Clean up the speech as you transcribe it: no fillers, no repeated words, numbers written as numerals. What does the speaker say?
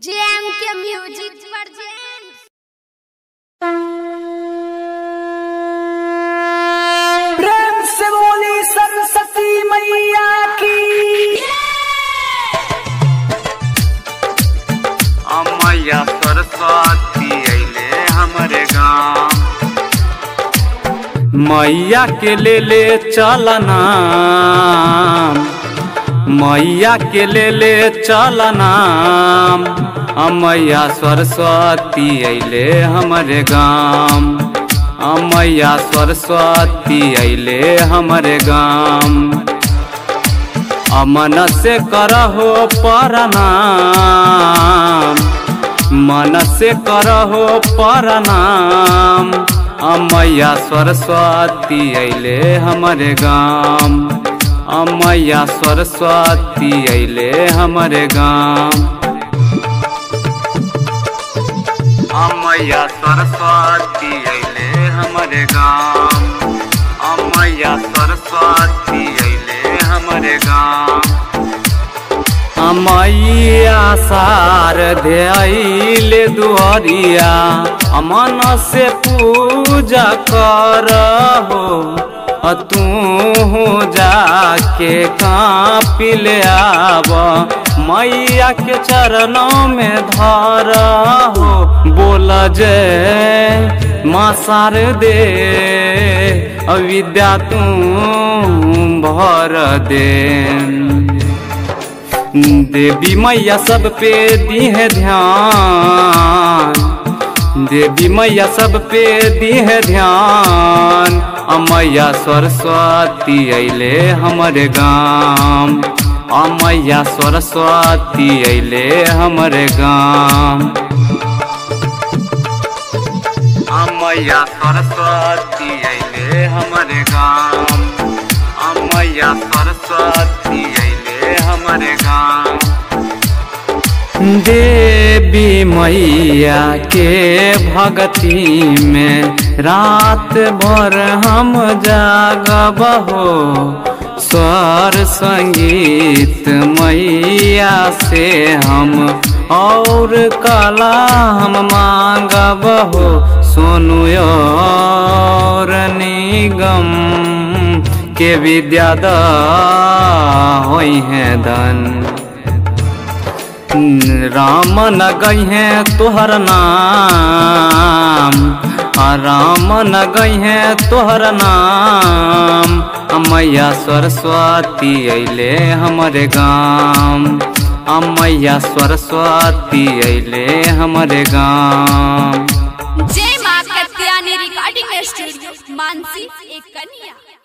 JM के music present. प्रेम से बोली सरस्वती मैया की। मैया सरस्वती अइले हमरे गाँव, मैया के ले चलना, मैया के ले चलना। मैया सरस्वती अइले हमरे गाँव, मैया सरस्वती अइले हमरे गाँव। मन से करहो प्रणाम, मन से करहो प्रणाम। मैया सरस्वती अइले हमरे गाँव, मैया सरस्वती अइले हमरे गाँव। मैया सरस्वती अइले हमरे गाँव, मैया सरस्वती अइले हमरे गाँव। मैया शारदे अइले दुआरिया, मन से पूजा करहो। तू जाके काँपी ले आब, मैया के चरणों में धरहो। बोल जय माँ शारदे, अविद्या तू भर दे। देवी मैया सब पे दी है ध्यान, देवी मैया सब पे दी है ध्यान। मैया सरस्वती अइले हमरे गाँव, मैया सरस्वती अइले हमरे गाँव। मैया सरस्वती अइले हमरे गाँव, मैया सरस्वती अइले हमरे गाँव। देवी मैया के भक्ति में रात भर हम जागबहो। स्वर संगीत मैया से हम और कला हम मांगबहो। सोनू और निगम के विद्या द होई है धन। राम न गई है तोहर नाम, राम न गई है तोहर नाम। मैया सरस्वती अइले हमरे गाँव, मैया सरस्वती अइले हमरे गाँव। जय मां कत्यानी रिकॉर्डिंग स्टूडियो, मानसी एक कन्या।